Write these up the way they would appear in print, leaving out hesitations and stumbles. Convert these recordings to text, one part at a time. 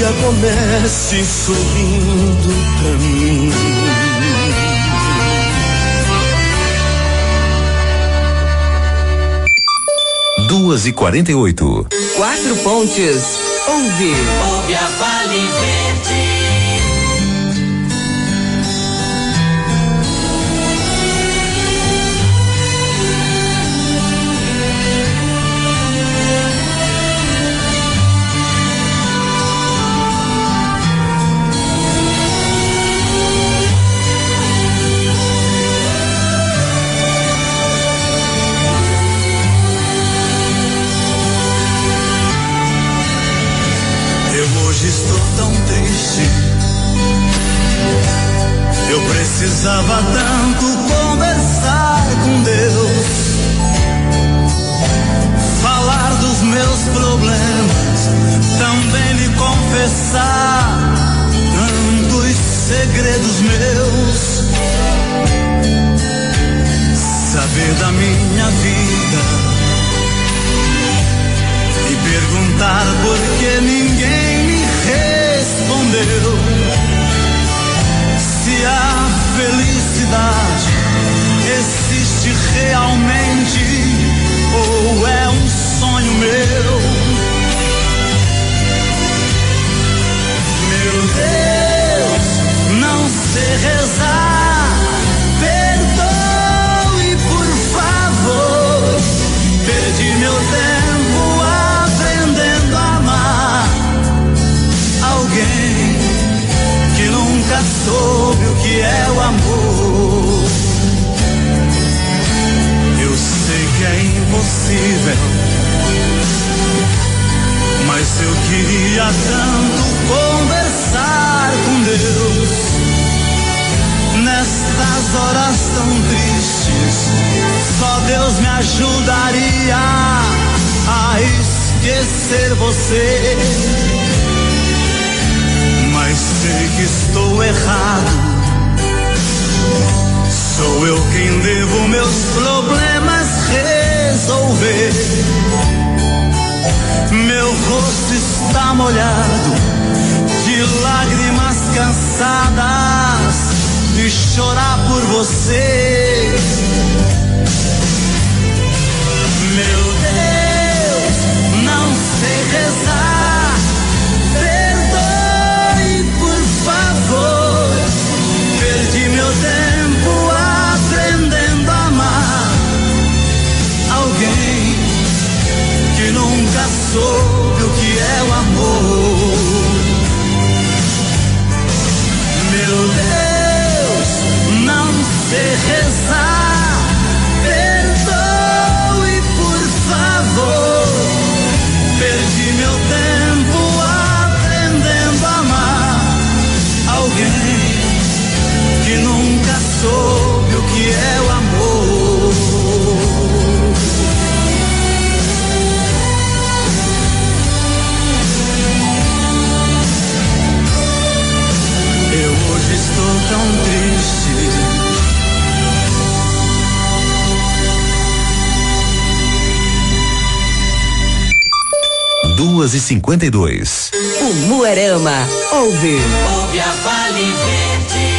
dia comece sorrindo pra mim. 2h48. Quatro Pontes. Ouve a Vale Verde. Estou tão triste. Eu precisava tanto conversar com Deus, falar dos meus problemas, também lhe confessar tantos segredos meus, saber da minha vida e perguntar por que ninguém me respondeu. Se a felicidade existe realmente ou é um sonho meu. Meu Deus, não sei rezar, perdoe por favor. Perdi meu tempo aprendendo a amar alguém que nunca soube o que é o amor. Eu sei que é impossível, mas eu queria tanto conversar com Deus. Nestas horas tão tristes, só Deus me ajudaria a esquecer você. Mas sei que estou errado. Sou eu quem devo meus problemas resolver. Meu rosto está molhado de lágrimas cansadas de chorar por você. Meu Deus, não sei rezar, perdoe por favor. Perdi meu tempo aprendendo a amar alguém que nunca soube o que é o amor. Meu Deus, não sei rezar, perdoe por favor. Perdi meu tempo aprendendo a amar alguém que nunca soube o que é o amor. Eu hoje estou tão triste. 2h52. O Muarama ouve a Vale Verde.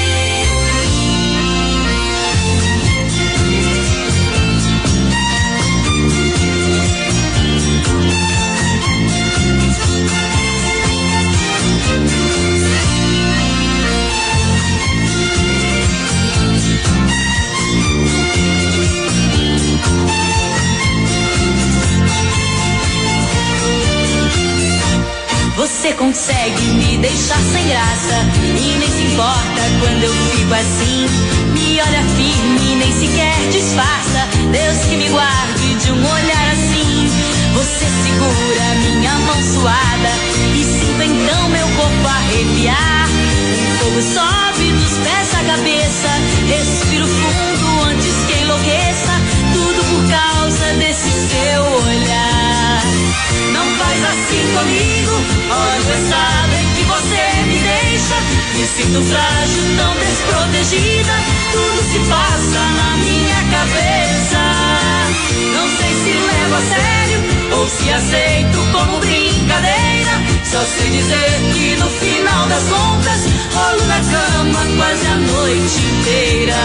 Você consegue me deixar sem graça e nem se importa quando eu fico assim. Me olha firme, nem sequer disfarça. Deus que me guarde de um olhar assim. Você segura minha mão suada e sinto então meu corpo arrepiar. O fogo sobe dos pés à cabeça. Respiro fundo antes que enlouqueça. Tudo por causa desse seu olhar. Não faz assim comigo, olha o estado em que você me deixa. Me sinto frágil, tão desprotegida. Tudo se passa na minha cabeça. Não sei se levo a sério ou se aceito como brincadeira. Só sei dizer que no final das contas rolo na cama quase a noite inteira.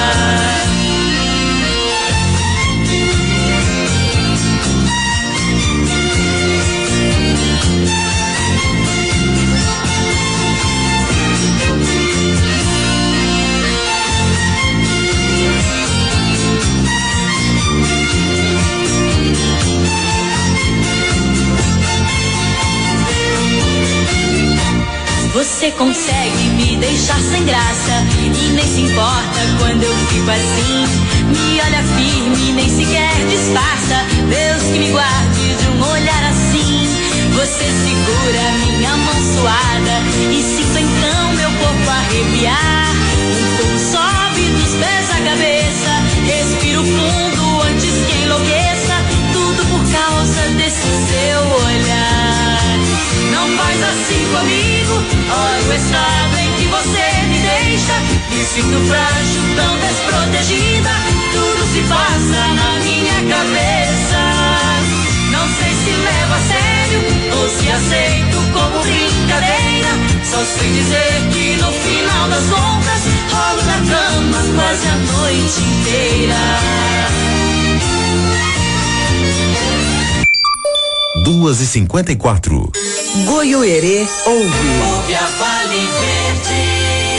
Você consegue me deixar sem graça e nem se importa quando eu fico assim. Me olha firme, nem sequer disfarça. Deus que me guarde de um olhar assim. Você segura minha mão suada e sinto então meu corpo arrepiar. Um fogo sobe dos pés à cabeça. Respiro fundo antes que enlouqueça. Tudo por causa desse seu olhar. Não faz assim comigo. Olha o estado em que você me deixa. Me sinto frágil, tão desprotegida. Tudo se passa na minha cabeça. Não sei se levo a sério ou se aceito como brincadeira. Só sei dizer que no final das contas rolo na cama quase a noite inteira. 2h54. Goiôerê ouve. Ouve a Vale Verde.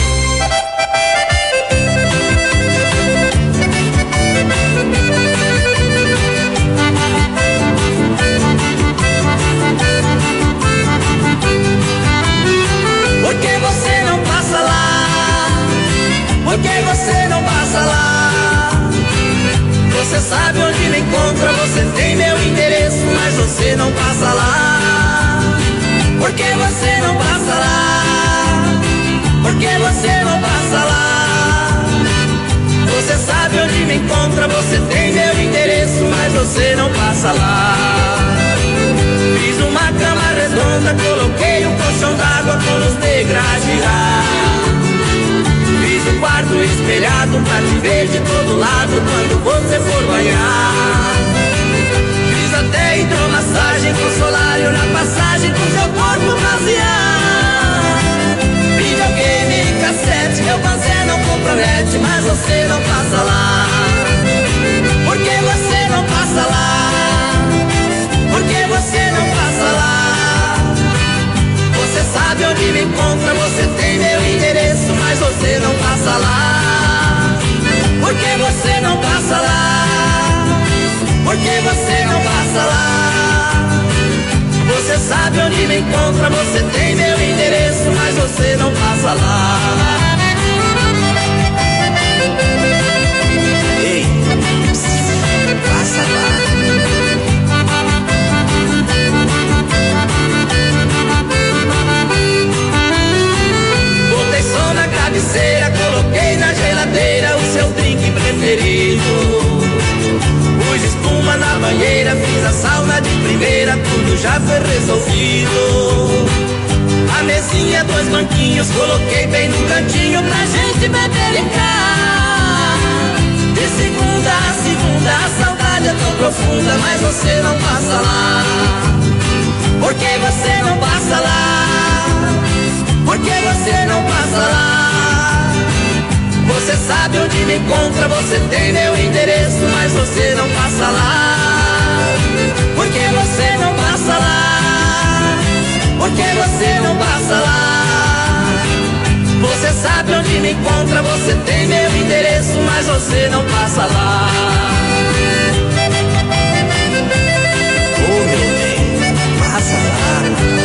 Por que você não passa lá? Por que você não passa lá? Você sabe onde me encontra, você tem meu endereço, mas você não passa lá. Por que você não passa lá? Por que você não passa lá? Você sabe onde me encontra, você tem meu endereço, mas você não passa lá. Fiz uma cama redonda, coloquei um colchão d'água com os degraus girar. Fiz um quarto espelhado pra te ver de todo lado quando você for banhar. Fiz até hidromassagem com solário na passagem pro seu corpo basear. Videogame e cassete, meu banzé não compromete, mas você não passa lá. Por que você não passa lá? Por que você não passa lá? Você sabe onde me encontra, você tem meu endereço, mas você não passa lá. Por que você não passa lá? Por que você não passa lá? Você sabe onde me encontra, você tem meu endereço, mas você não passa lá. Ei, passa lá. Botei som na cabeceira, coloquei na geladeira o seu drink preferido. Pus espuma na banheira, fiz a sauna de primeira, tudo já foi resolvido. A mesinha, 2 banquinhos, coloquei bem no cantinho pra gente beber em cá. De segunda a segunda, a saudade é tão profunda, mas você não passa lá. Por que você não passa lá? Por que você não passa lá? Você sabe onde me encontra, você tem meu endereço, mas você não passa lá. Por que você não passa lá? Por que você não passa lá? Você sabe onde me encontra, você tem meu endereço, mas você não passa lá. Oh, meu bem, passa lá.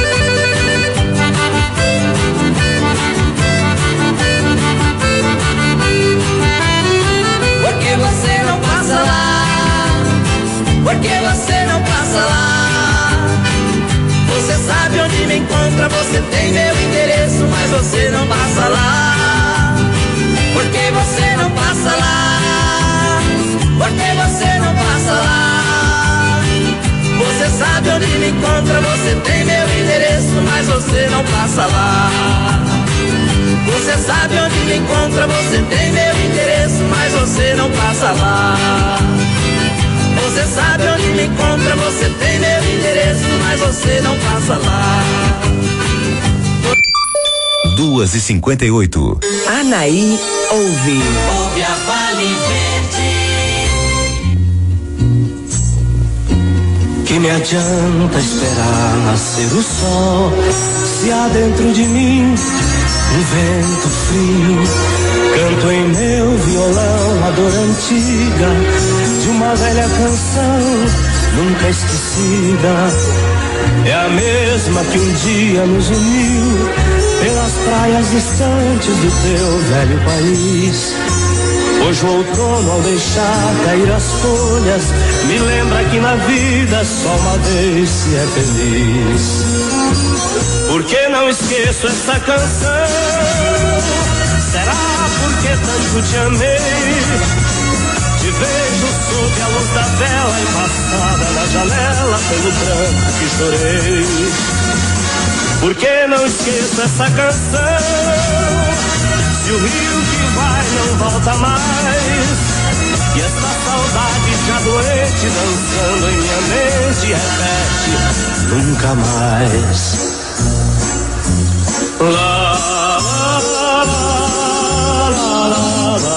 Por que você não passa lá? Por que você não passa lá? Você sabe onde me encontra, você tem meu endereço, mas você não passa lá. Por que você não passa lá? Por que você não passa lá? Você sabe onde me encontra, você tem meu endereço, mas você não passa lá. Você sabe onde me encontra, você tem meu endereço, mas você não passa lá. Você sabe onde me encontra, você tem meu endereço, mas você não passa lá. 2h58. Anaí ouve. Ouve a Vale Verde. Que me adianta esperar nascer o sol, se há dentro de mim um vento frio. Canto em meu violão a dor antiga de uma velha canção nunca esquecida. É a mesma que um dia nos uniu pelas praias distantes do teu velho país. Hoje o outono, ao deixar cair as folhas, me lembra que na vida só uma vez se é feliz. Por que não esqueço essa canção? Será porque tanto te amei? Te vejo sob a luz da vela embaçada na janela pelo branco que chorei. Por que não esqueço essa canção? Se o rio que vai não volta mais, e essa saudade já doente dançando em minha mente repete nunca mais. Lá, lá, lá, lá, lá, lá,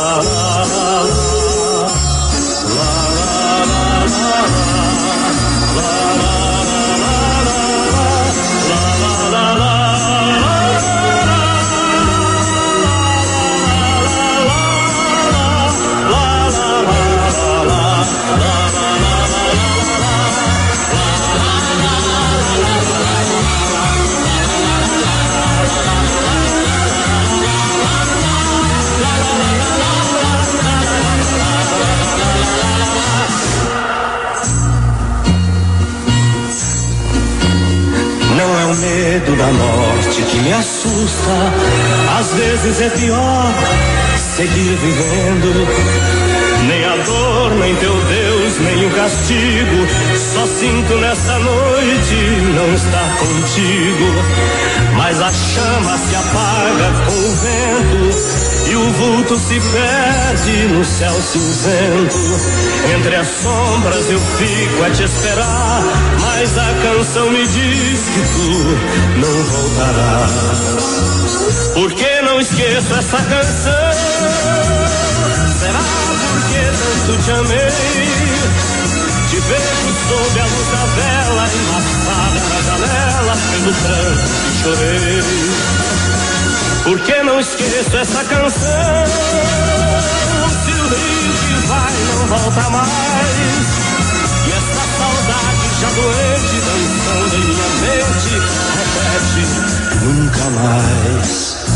medo da morte que me assusta, às vezes é pior seguir vivendo. Nem a dor, nem teu Deus, nem o castigo, só sinto nessa noite não estar contigo. Mas a chama se apaga com o vento e o vulto se perde no céu cinzento. Entre as sombras eu fico a te esperar, mas a canção me diz que tu não voltarás. Por que não esqueço essa canção? Será porque tanto te amei? Te vejo sob a luz da vela embaçada na janela pelo pranto que chorei. Por que não esqueço essa canção? Se o rio que vai não volta mais, e essa saudade já doente dançando em minha mente repete nunca mais.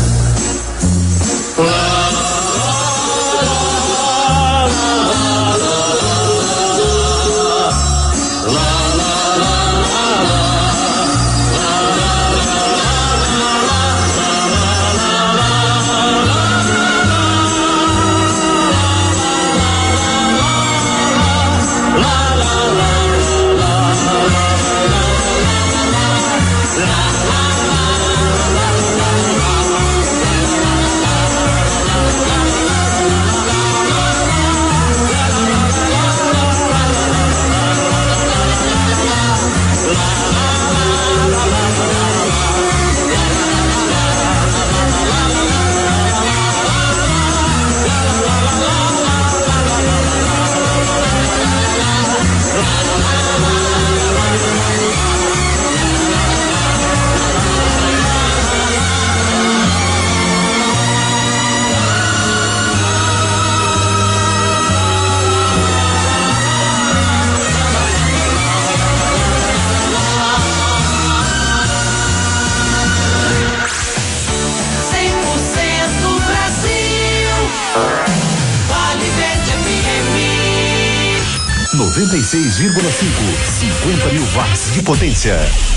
FM 96,5, 50.000 watts de potência.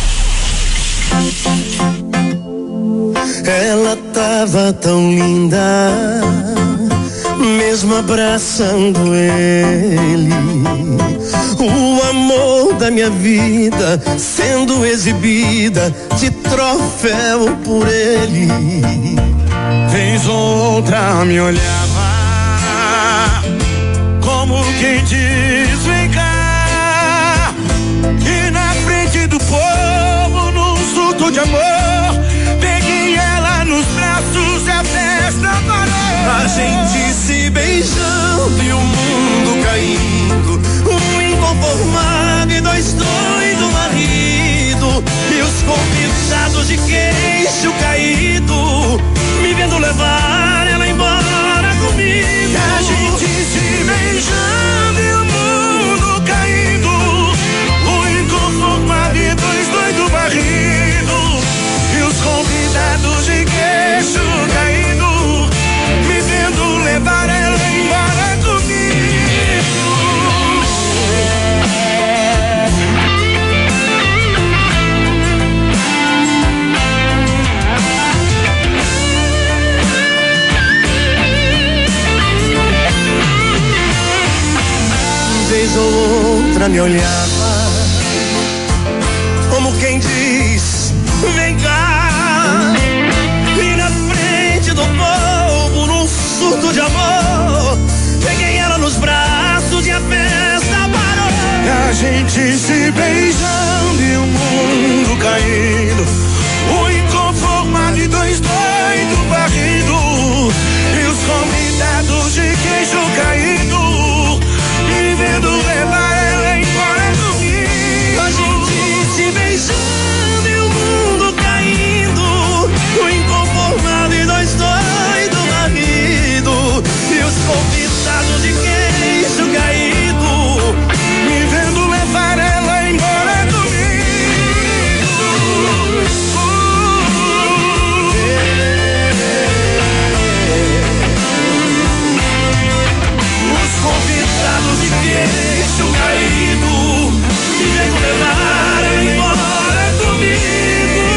Ela tava tão linda, mesmo abraçando ele. O amor da minha vida sendo exibida de troféu por ele. Vez outra me olhava como quem diz: vem cá. menina me olhava como quem diz, vem cá. E na frente do povo, num surto de amor, peguei ela nos braços e a festa parou. A gente se beijando e o mundo caindo, o inconformado e dois doidos varridos, e os convidados de queixo caído, me vendo levar ela embora comigo. A gente se beijando e o mundo caindo, o inconformado e dois doidos varridos, e os convidados de queixo caído, me vendo levar ela embora comigo. Os convidados de queixo caído, me vendo levar ela embora comigo.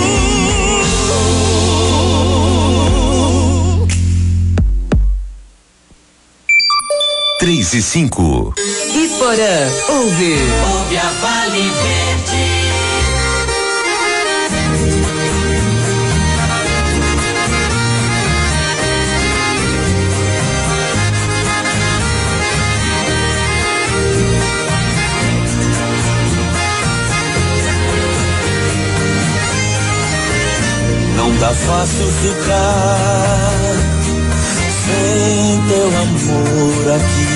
3 e 5. Iporã, ouve. Ouve a Vale Verde. Não tá fácil ficar sem teu amor aqui.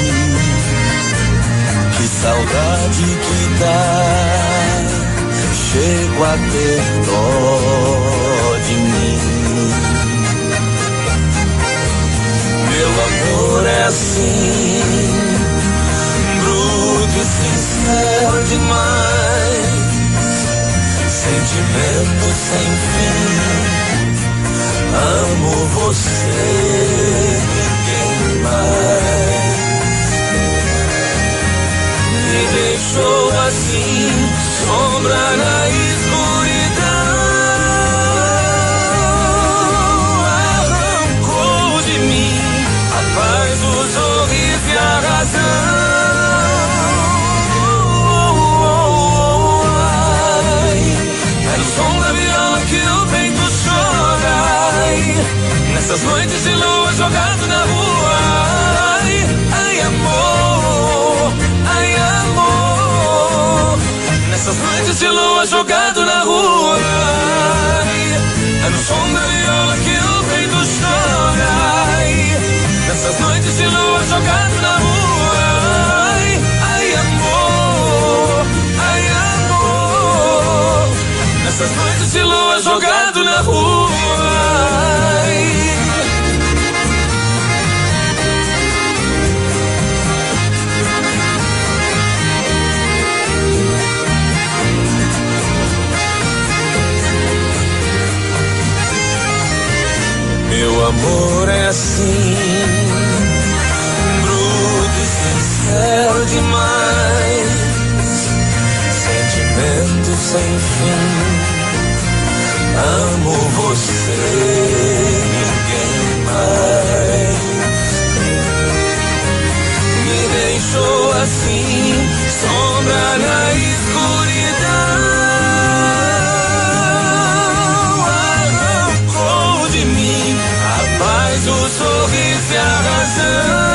Que saudade que dá, chego a ter dó de mim. Meu amor é assim, bruto e sincero demais, sentimento sem fim. Amo você, ninguém mais. Me deixou assim, sombra na escuridão. Arrancou de mim a paz, o sorriso e a razão. É no som da viola que o peito chora. Nessas noites de lua jogado na rua. Ai amor, ai amor. Nessas noites de lua jogado na rua. É no som da viola que o peito chora. Nessas noites de lua jogado na rua. Ai amor, ai amor. Nessas noites de lua jogado na rua. Meu amor é assim, bruto e sincero demais, sentimento sem fim. Amo você, ninguém mais. Me deixou assim, sombra na escuridão. Arrancou de mim a paz, o sorriso e a razão.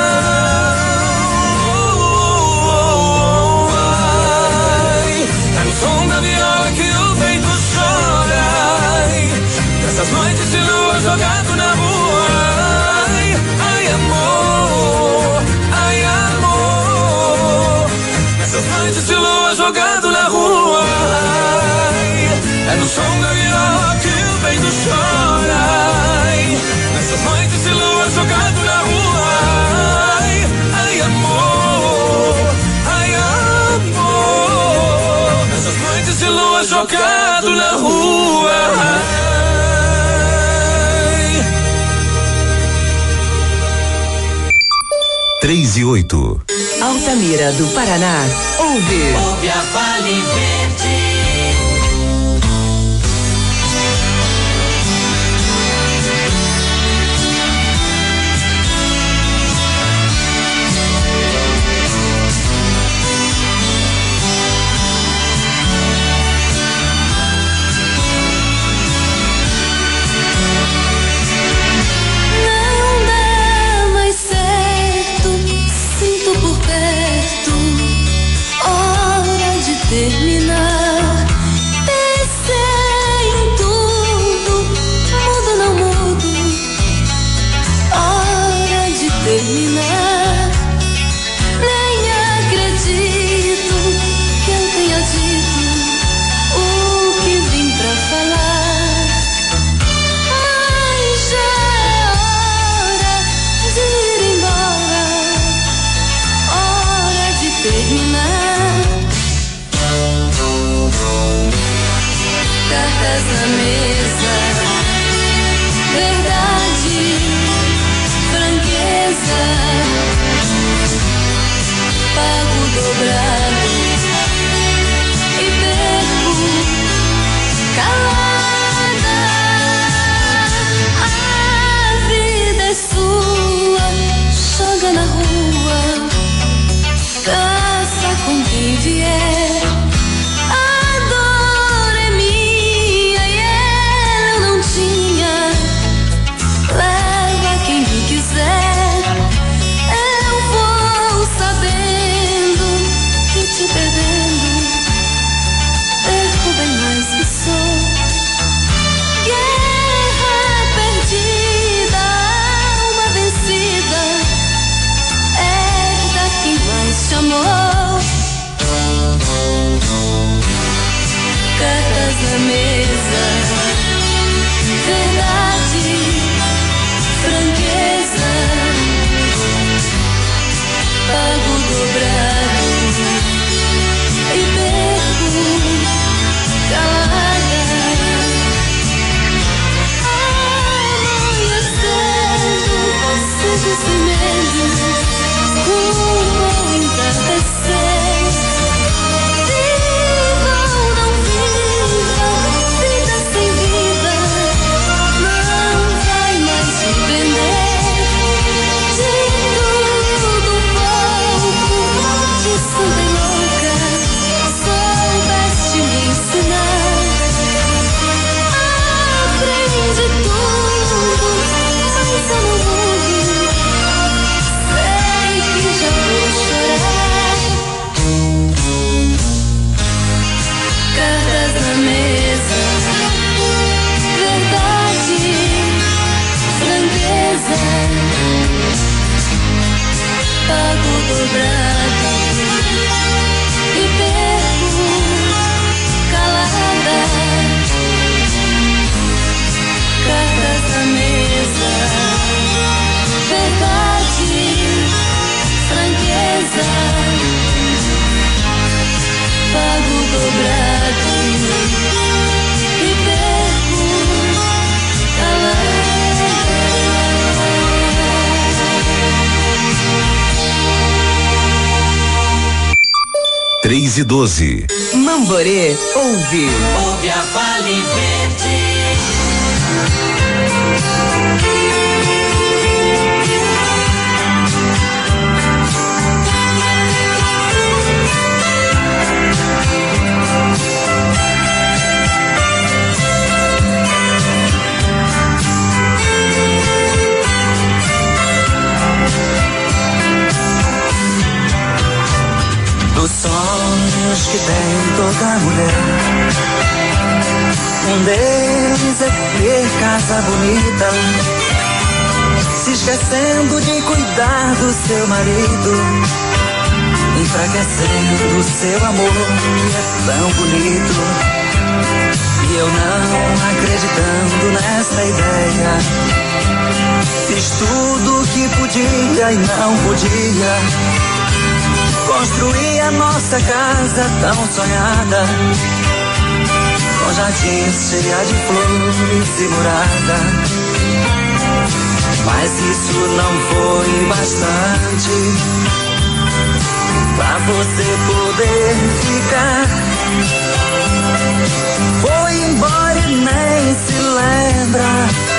É no som da viola que o peito chora. Nessas noites de lua jogado na rua. Ai amor, ai amor. Nessas noites de lua jogado na rua. É no som da viola que o peito chora. Nessas noites de lua jogado na rua. Ai amor, ai amor. Nessas noites de lua jogado na rua. 3 e 8. Altamira do Paraná, ouve. Ouve a Vale Verde. 3:12. Mamborê, ouve. Ouve a Vale Verde. Dos sonhos que tem toda mulher, um deles é ter casa bonita, se esquecendo de cuidar do seu marido, enfraquecendo o seu amor que é tão bonito. E eu não acreditando nessa ideia, fiz tudo o que podia e não podia. Construí a nossa casa tão sonhada, com jardins cheia de flores e morada. Mas isso não foi bastante pra você poder ficar. Foi embora e nem se lembra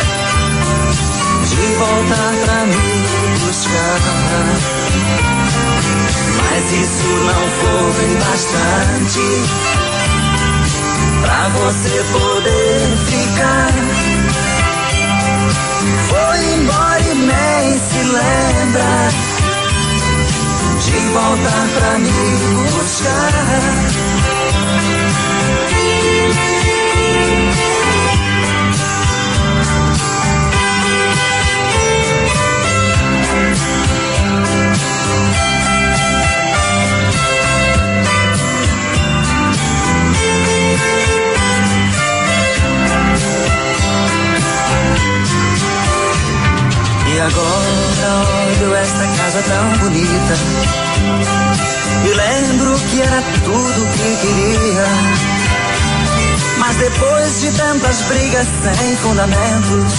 de voltar pra me buscar. Mas isso não foi bastante pra você poder ficar. Foi embora e nem se lembra de voltar pra me buscar. E agora olho esta casa tão bonita e lembro que era tudo que queria. Mas depois de tantas brigas sem fundamentos,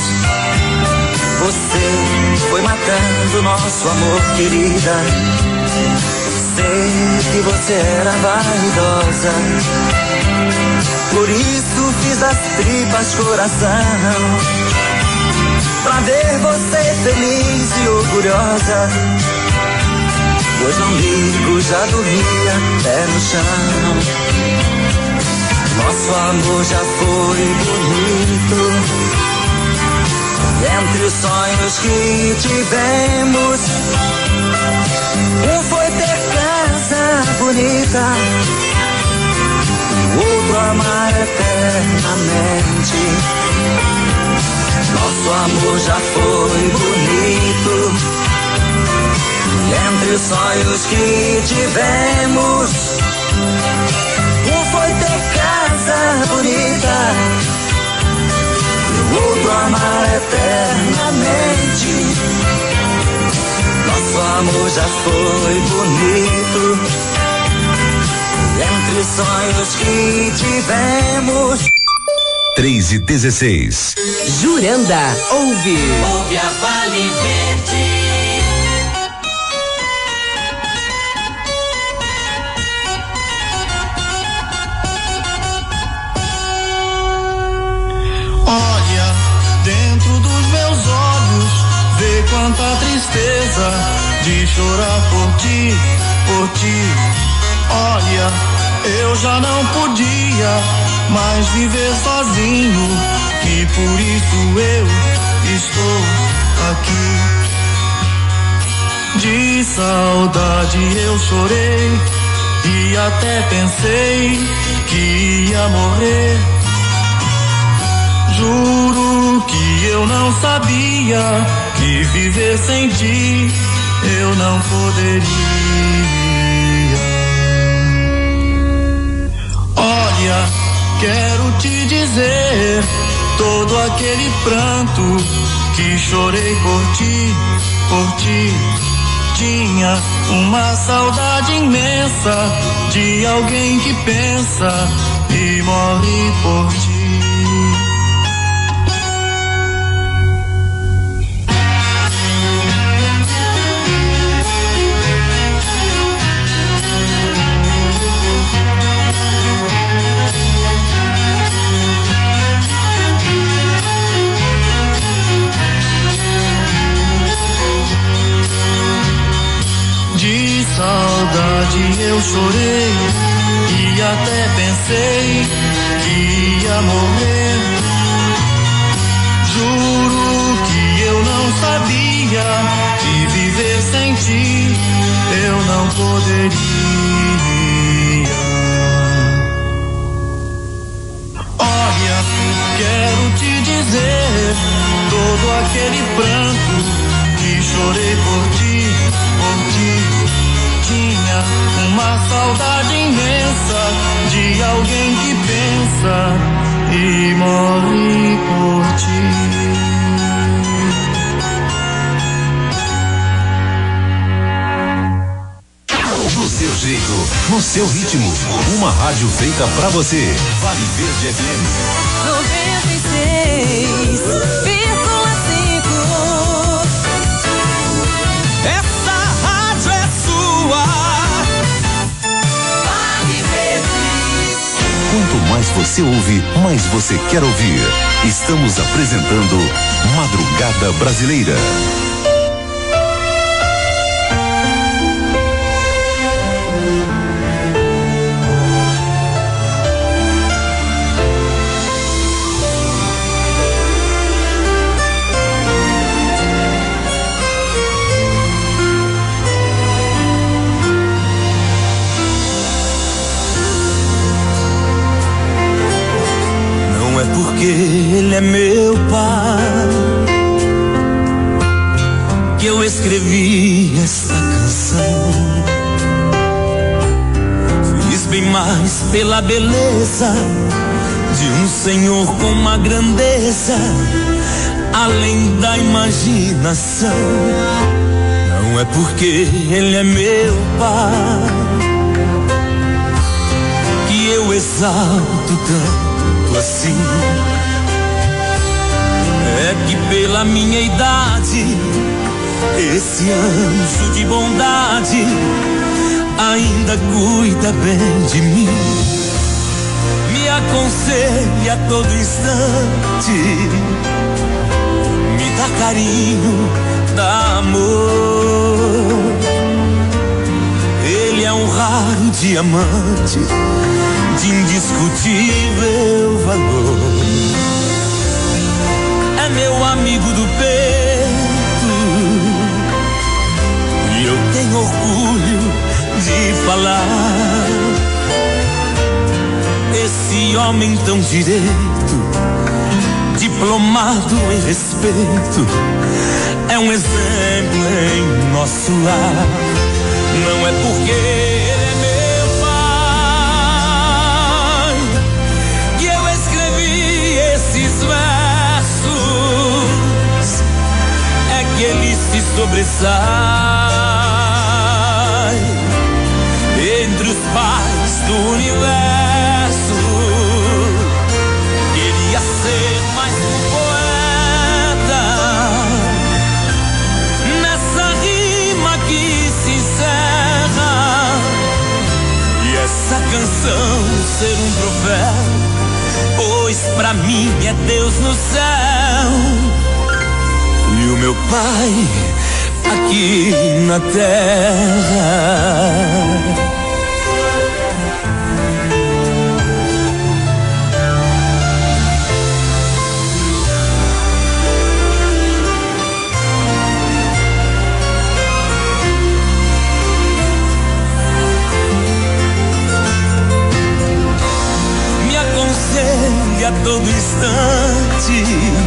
você foi matando nosso amor, querida. Sei que você era vaidosa, por isso fiz das tripas coração, pra ver você feliz e orgulhosa. Pois não ligo, já dormia pé no chão. Nosso amor já foi bonito. Entre os sonhos que tivemos, um foi ter casa bonita, o outro amar eternamente. Nosso amor já foi bonito. E entre os sonhos que tivemos, um foi ter casa bonita, e o outro amar eternamente. Nosso amor já foi bonito. E entre os sonhos que tivemos. 3:16. Juranda, ouve. Ouve a Vale Verde. Olha dentro dos meus olhos, vê quanta tristeza de chorar por ti, por ti. Olha, eu já não podia mais viver sozinho, e por isso eu estou aqui. De saudade eu chorei e até pensei que ia morrer. Juro que eu não sabia que viver sem ti eu não poderia. Olha, quero te dizer, todo aquele pranto que chorei por ti, tinha uma saudade imensa de alguém que pensa e morre por ti. tarde eu chorei e até pensei que ia morrer. Juro que eu não sabia que viver sem ti eu não poderia. Olha, quero te dizer, todo aquele pranto que chorei por ti, tinha uma saudade imensa de alguém que pensa e morre por ti. Do seu jeito, no seu ritmo, uma rádio feita pra você. Vale Verde FM 96,5. Essa rádio é sua. Vale Verde. Quanto mais você ouve, mais você quer ouvir. Estamos apresentando Madrugada Brasileira. Porque ele é meu pai que eu escrevi esta canção. Fiz bem mais pela beleza de um senhor com uma grandeza além da imaginação. Não é porque ele é meu pai que eu exalto tanto assim. É que pela minha idade esse anjo de bondade ainda cuida bem de mim, me aconselha a todo instante, me dá carinho, dá amor. Ele é um raro diamante de indiscutível valor. É meu amigo do peito e eu tenho orgulho de falar. Esse homem tão direito, diplomado em respeito, é um exemplo em nosso lar. Não é porque ele é meu pai que eu escrevi esses versos, é que ele se sobressai entre os pais do universo. Queria ser mais um poeta nessa rima que se encerra, e essa canção ser um troféu, pois pra mim é Deus no céu e o meu pai aqui na terra. A todo instante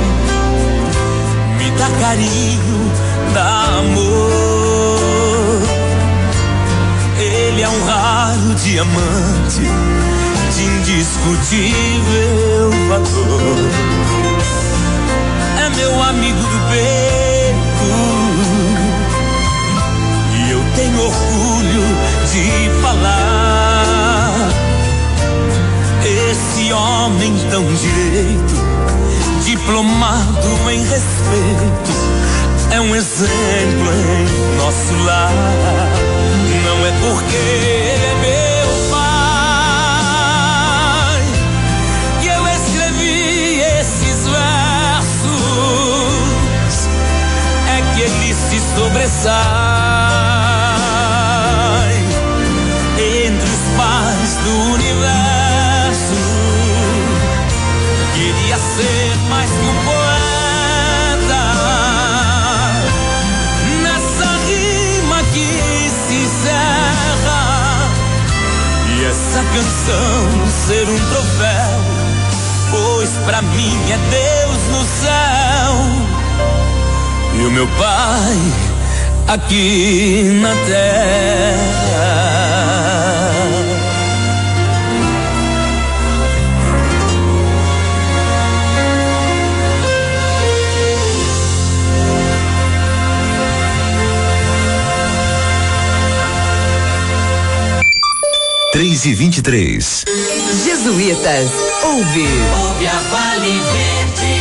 me dá carinho, dá amor. Ele é um raro diamante de indiscutível valor. É meu amigo do peito e eu tenho orgulho de falar. Esse homem tão direito, diplomado em respeito, é um exemplo em nosso lar. Não é porque ele é meu pai que eu escrevi esses versos, é que ele se sobressai pra mim é Deus no céu e o meu pai aqui na terra. 3h23. Jesuítas, ouve. Ouve a Vale Verde.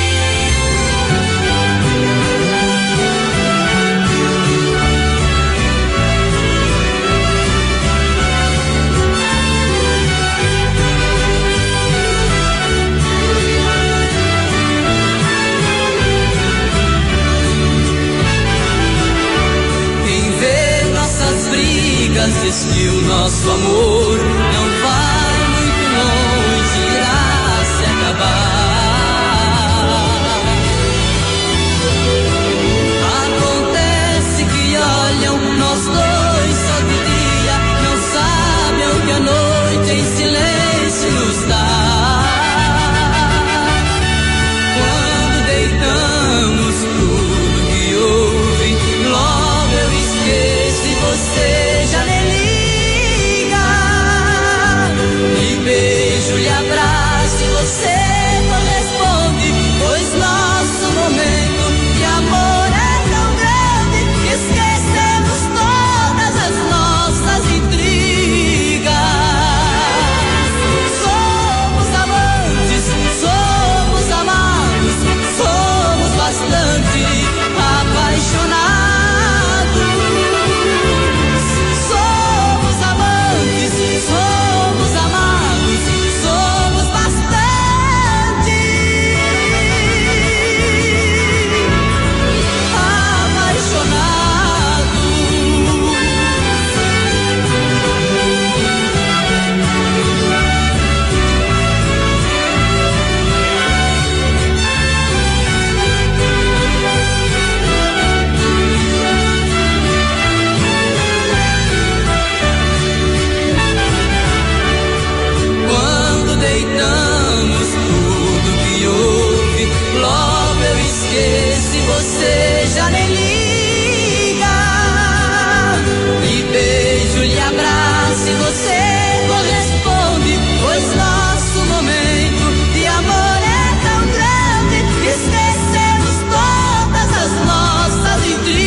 Diz que o nosso amor não vai muito longe, irá se acabar. Acontece que olham nós dois só de dia, não sabem o que a noite em silêncio nos dá. Quando deitamos tudo que houve, logo eu esqueço e você já nem liga. Me beijo, lhe abraço e você corresponde, pois nosso momento de amor é tão grande que esquecemos todas as nossas intrigas. Somos amantes, somos amados, somos bastante apaixonados. Você já nem liga. Me beijo, lhe abraço e você corresponde, pois nosso momento de amor é tão grande que esquecemos todas as nossas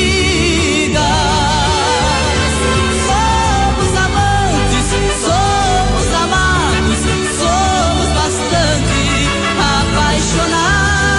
intrigas. Somos amantes, somos amados, somos bastante apaixonados.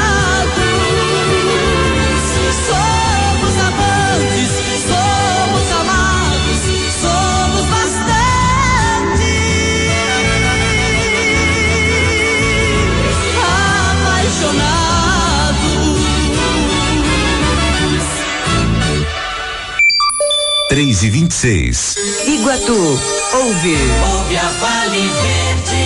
Três e 26. Iguatu, ouve. Ouve a Vale Verde.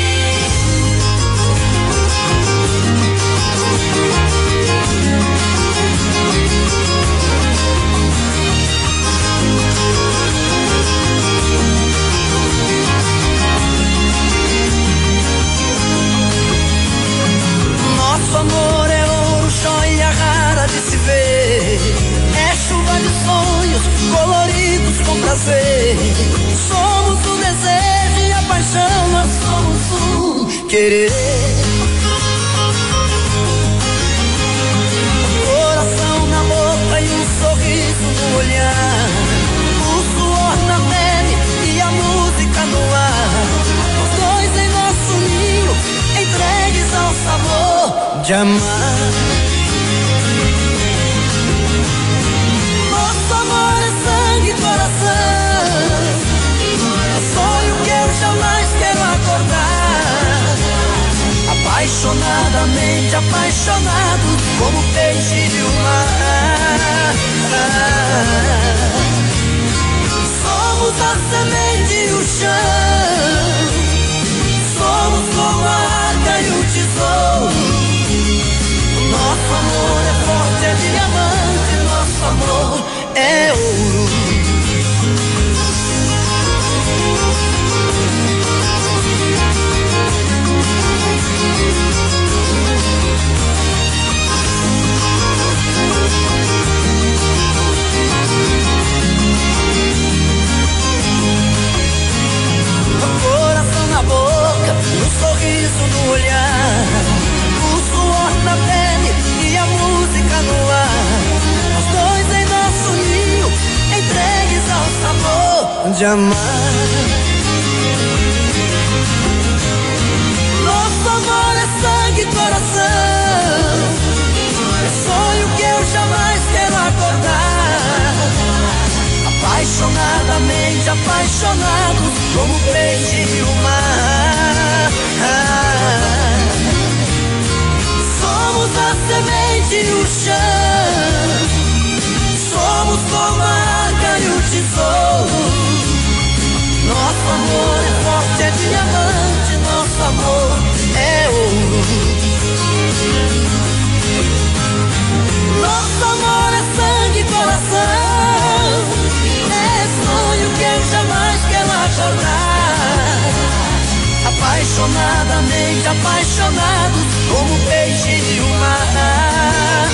Nosso amor é ouro, joia rara de se ver. É chuva de sonhos coloridos com prazer. Somos o desejo e a paixão, nós somos o querer. Coração na boca e um sorriso no olhar. O suor na pele e a música no ar. Os dois em nosso ninho, entregues ao sabor de amar. Nosso amor é sangue e coração, sonho que eu jamais quero acordar. Apaixonadamente apaixonados como peixe de mar. Somos a semente e o chão, somos como a arca e o tesouro. Nosso amor é forte, é diamante, nosso amor é ouro. pode amar. Nosso amor é sangue e coração, é sonho que eu jamais quero acordar. Apaixonadamente apaixonados, como peixe e o mar. Somos a semente e o chão, somos como a arca e o tesouro. Nosso amor é forte, é diamante, nosso amor é ouro. Nosso amor é sangue e coração, é sonho que eu jamais quero acordar. Apaixonadamente apaixonados, como peixe e o mar.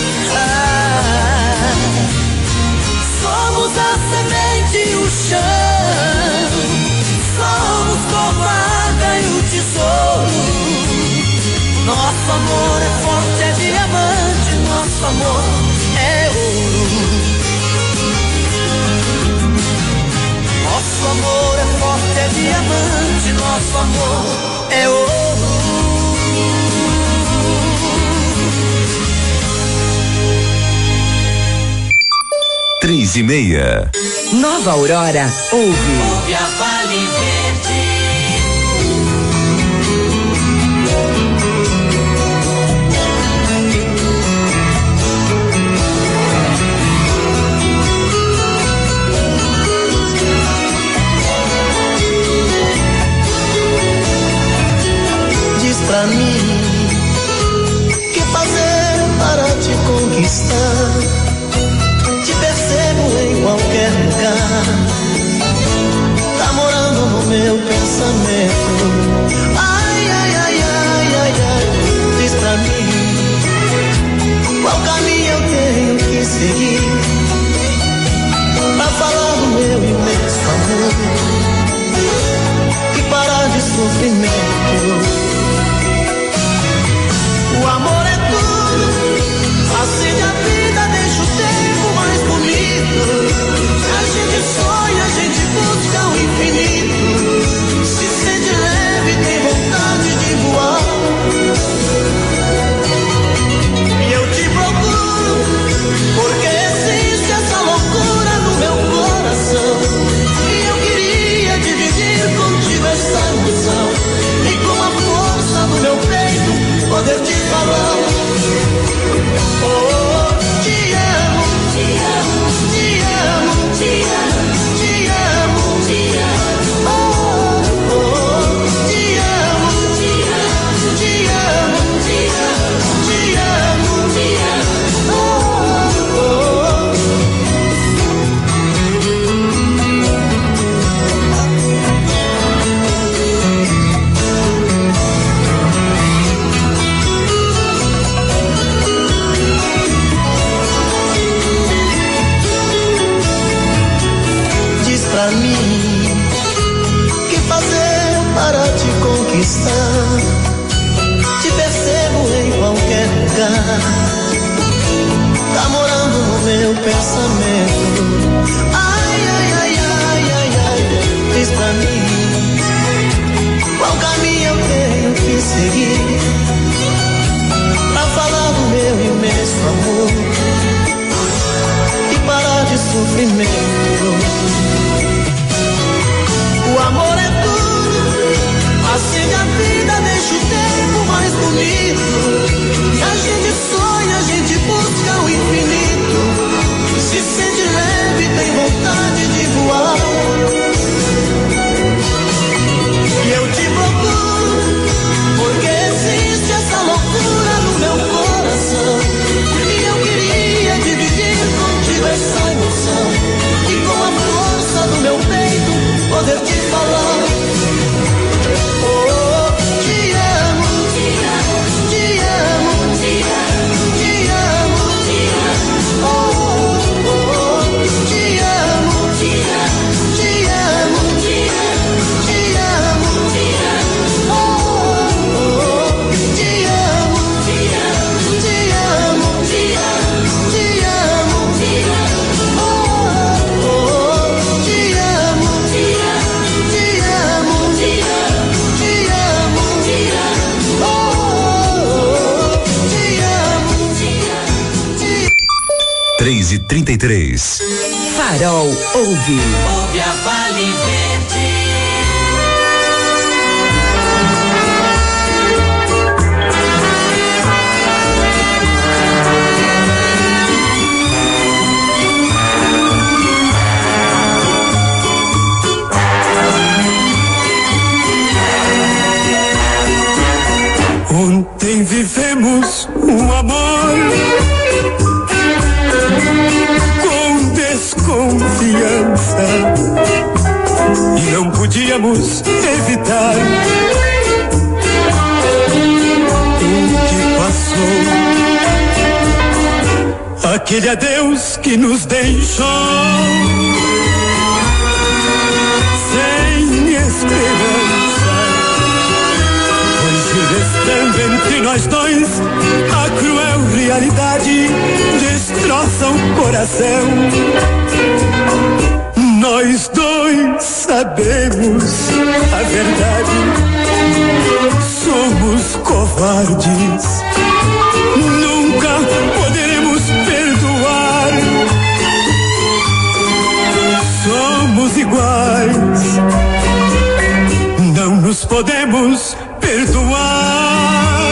Somos a semente e o chão, somos como a água e o tesouro. Nosso amor é forte, é diamante, nosso amor é ouro. Nosso amor é forte, é diamante, nosso amor é ouro. 3:30. Nova Aurora, ouve. Ouve a Vale Verde. Diz pra mim, que fazer para te conquistar? Te percebo em qualquer lugar, tá morando no meu pensamento. Ai, ai, ai, ai, ai, ai, diz pra mim, qual caminho eu tenho que seguir pra falar do meu imenso amor e parar de sofrimento. O amor é tudo, acende a vida, deixa o tempo mais bonito. A gente sonha, a gente busca o infinito. Se sente leve, tem vontade de voar. E eu te procuro, porque existe essa loucura no meu coração. E eu queria dividir contigo essa emoção, e com a força do meu peito poder te falar. Oh, te amo, te amo, te amo, te amo, te amo, te amo. Oh, oh, te amo, te amo, te amo, te amo, te amo, te amo. Oh, oh. Diz pra mim, que fazer para te conquistar? Te percebo em qualquer lugar, tá morando no meu pensamento. Ai, ai, ai, ai, ai, ai, diz pra mim, qual caminho eu tenho que seguir pra falar do meu imenso amor e parar de sofrimento. O amor é tudo, acende a vida, deixa o tempo mais bonito. A gente sonha, a gente busca o infinito. Se sente leve, tem vontade de voar. E eu te procuro, porque existe essa loucura no meu coração. E eu queria dividir contigo essa emoção, e 3h33. Farol ouve. Ouve a Vale Verde. Ontem vivemos um amor com desconfiança e não podíamos evitar o que passou. Aquele adeus que nos deixou sem esperança. Restando entre nós dois, a cruel realidade destroça o coração. Nós dois sabemos a verdade, somos covardes, nunca poderemos perdoar. Somos iguais, não nos podemos perdoar.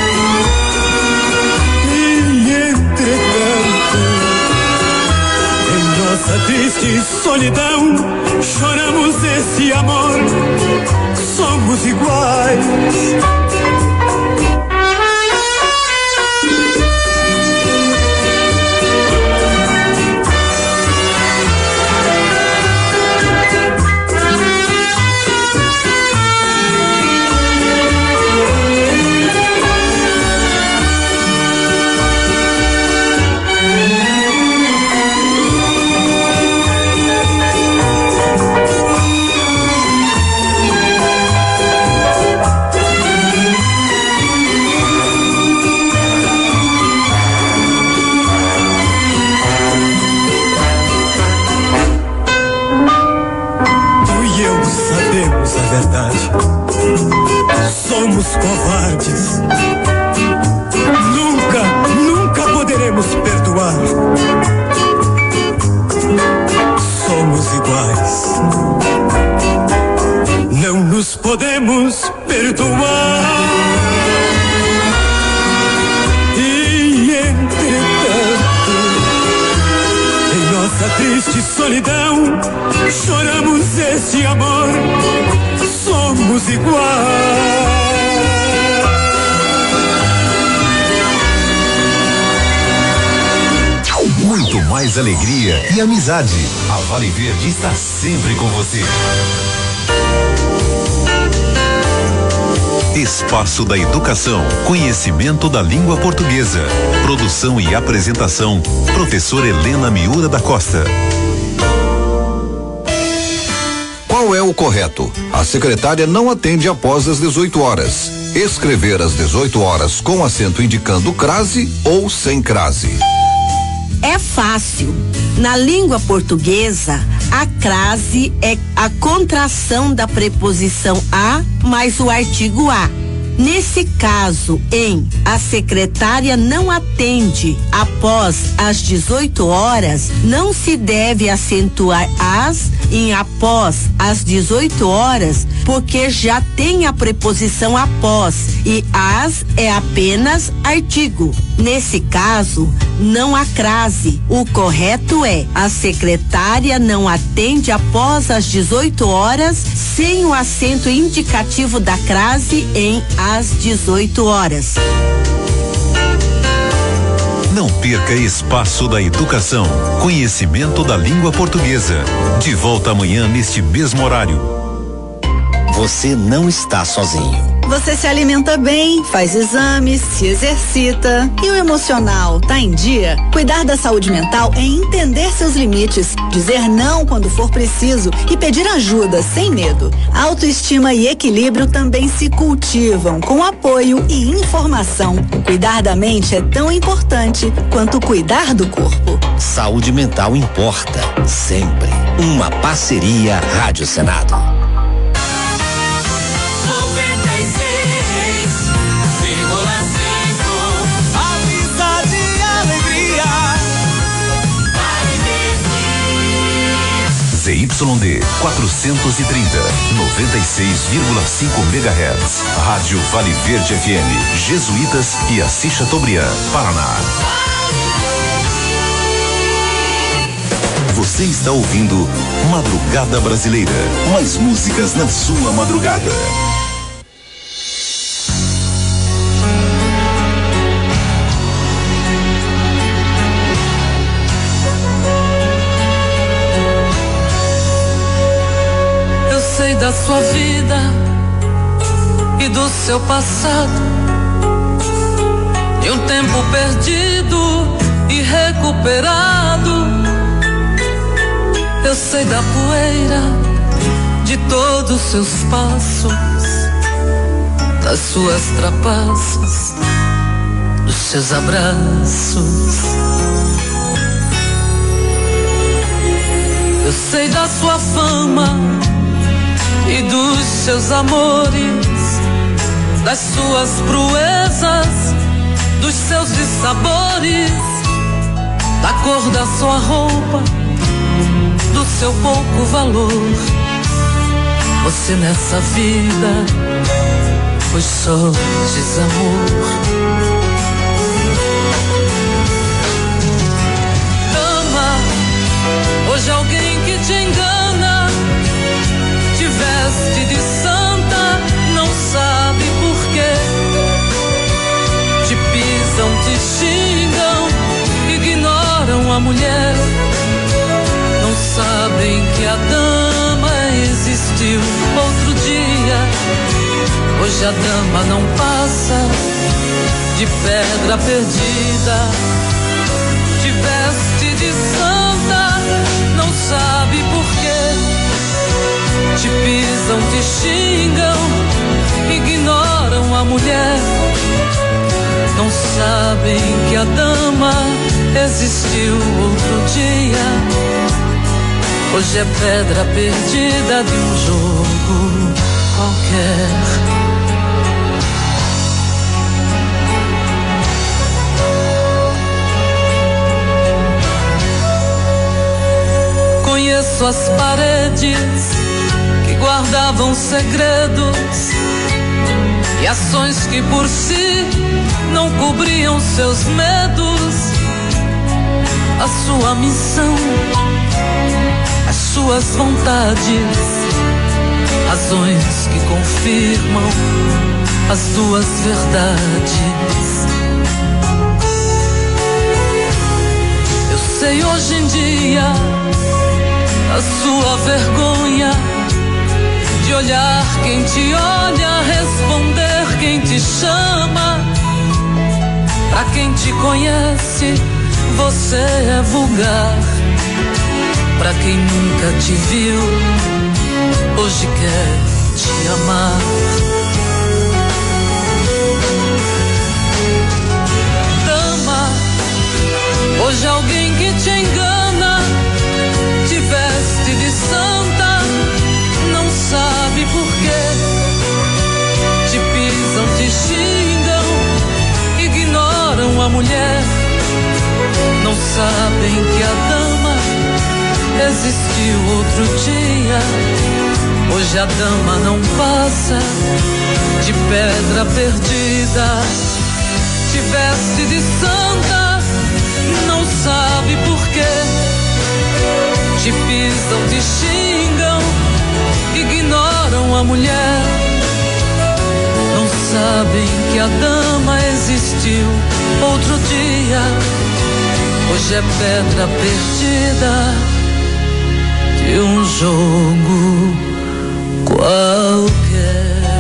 E entretanto, em nossa triste solidão, choramos esse amor. Somos iguais. Somos covardes, nunca poderemos perdoar. Somos iguais, não nos podemos perdoar. E entretanto, em nossa triste solidão, choramos esse amor. Somos iguais. Muito mais alegria e amizade. A Vale Verde está sempre com você. Espaço da Educação, conhecimento da língua portuguesa. Produção e apresentação, professora Helena Miura da Costa. Qual é o correto? A secretária não atende após as 18 horas. Escrever às 18 horas com acento indicando crase ou sem crase. É fácil. Na língua portuguesa, a crase é a contração da preposição a mais o artigo a. Nesse caso, a secretária não atende após as 18 horas, não se deve acentuar as em após as 18 horas, porque já tem a preposição após e as é apenas artigo. Nesse caso, não há crase. O correto é: a secretária não atende após as 18 horas, sem o acento indicativo da crase em às 18 horas. Não perca Espaço da Educação, conhecimento da língua portuguesa. De volta amanhã neste mesmo horário. Você não está sozinho. Você se alimenta bem, faz exames, se exercita e o emocional tá em dia? Cuidar da saúde mental é entender seus limites, dizer não quando for preciso e pedir ajuda sem medo. Autoestima e equilíbrio também se cultivam com apoio e informação. Cuidar da mente é tão importante quanto cuidar do corpo. Saúde mental importa, sempre. Uma parceria Rádio Senado. ZYD 430, 96,5 MHz. Rádio Vale Verde FM, Jesuítas e Assis Chateaubriand, Paraná. Você está ouvindo Madrugada Brasileira. Mais músicas na sua madrugada. Eu sei da sua vida e do seu passado, de um tempo perdido e recuperado. Eu sei da poeira de todos os seus passos, das suas trapaças, dos seus abraços. Eu sei da sua fama e dos seus amores, das suas proezas, dos seus dissabores, da cor da sua roupa, do seu pouco valor. Você nessa vida foi só desamor. Ama, hoje alguém que te engana, te veste de santa, não sabe por quê. Te pisam, te xingam, ignoram a mulher. Não sabem que a dama existiu outro dia. Hoje a dama não passa de pedra perdida. Te veste de santa, não sabe por quê. Te pisam, te xingam, ignoram a mulher. Não sabem que a dama existiu outro dia. Hoje é pedra perdida de um jogo qualquer. Conheço as paredes que guardavam segredos e ações que por si não cobriam seus medos. A sua missão, as suas vontades, razões que confirmam as duas verdades. Eu sei hoje em dia a sua vergonha de olhar quem te olha, responder quem te chama. Pra quem te conhece, você é vulgar. Pra quem nunca te viu, hoje quer te amar. Dama, hoje alguém que te engana, te veste de santa, não sabe por quê. Te pisam, te xingam, ignoram a mulher. Não sabem que a dama existiu outro dia. Hoje a dama não passa de pedra perdida. Te veste de santa, não sabe por quê. Te pisam, te xingam, ignoram a mulher. Não sabem que a dama existiu outro dia. Hoje é pedra perdida de um jogo qualquer.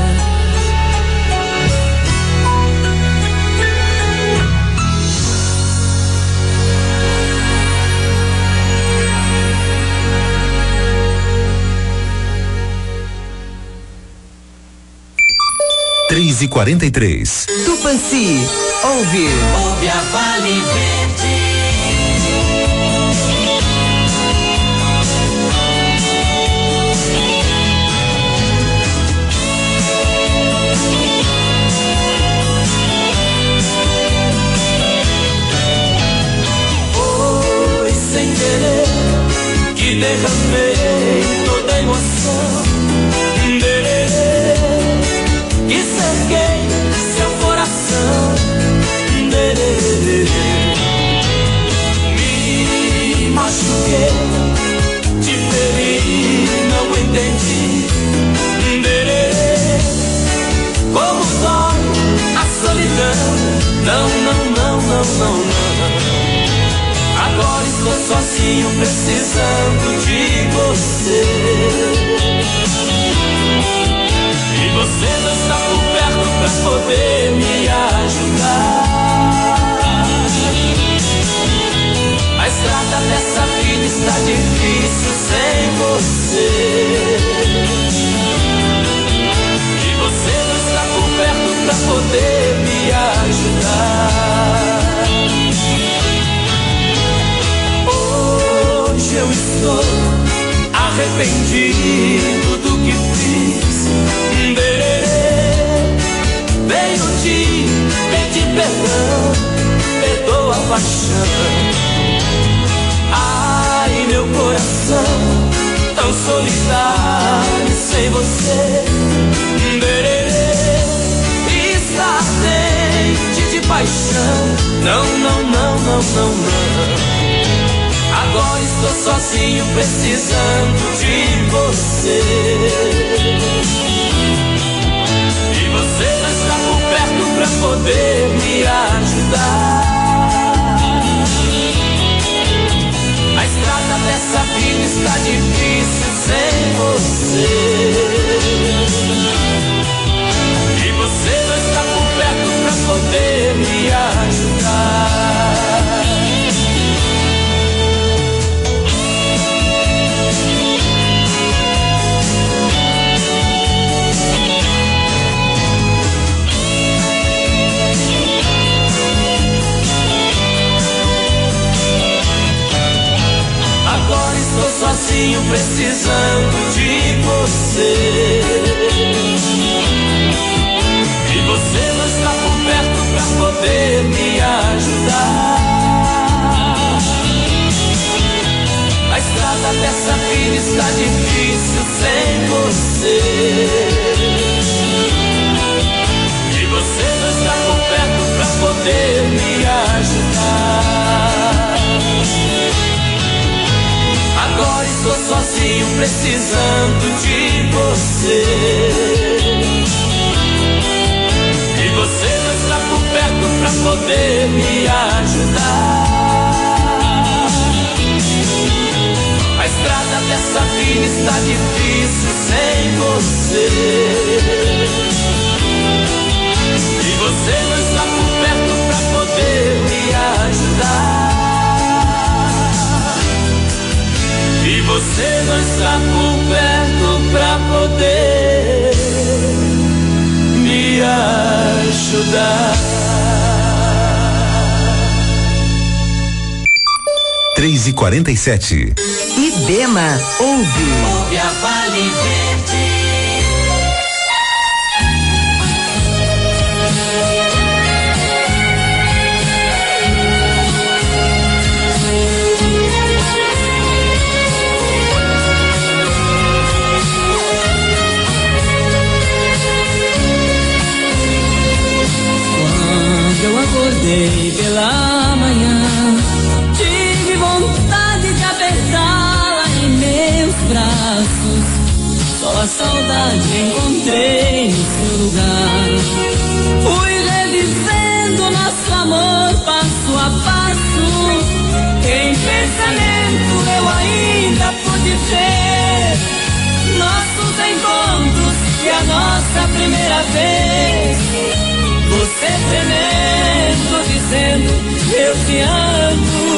Três e 43. Tupãci, ouve a Vale Verde. Foi sem querer que derramei emoção. Que cerquei seu coração. Me machuquei, te feri, não entendi. Como dói a solidão. Não, não, não, não, não, não. Agora estou sozinho precisando de você. E você não está por perto pra poder me ajudar. A estrada dessa vida está difícil sem você. E você não está por perto pra poder me ajudar. Hoje eu estou arrependido do que fiz. Venho te pedir perdão, perdoa a paixão. Ai, meu coração, tão solitário sem você. Está ardente de paixão. Não, não, não, não, não, não. Agora estou sozinho precisando de você. E você não está por perto pra poder me ajudar. A estrada dessa vida está difícil sem você. E você não está por perto pra poder me ajudar. Agora estou sozinho precisando de você. E você não está por perto pra poder me ajudar. A estrada dessa vida está difícil sem você. E você não está por perto pra poder me ajudar. Agora estou sozinho precisando de você. E você não está por perto pra poder me ajudar. A estrada dessa vida está difícil sem você. E você não está por perto pra poder me ajudar. E você não está por perto pra poder me ajudar. 3h47. Ibema ouve. Ouve a Vale Verde. Eu acordei pela manhã, tive vontade de apertá-la em meus braços. Só a saudade encontrei no seu lugar. Fui revivendo nosso amor passo a passo. Em pensamento eu ainda pude ver nossos encontros e a nossa primeira vez. Você tremendo, dizendo eu te amo.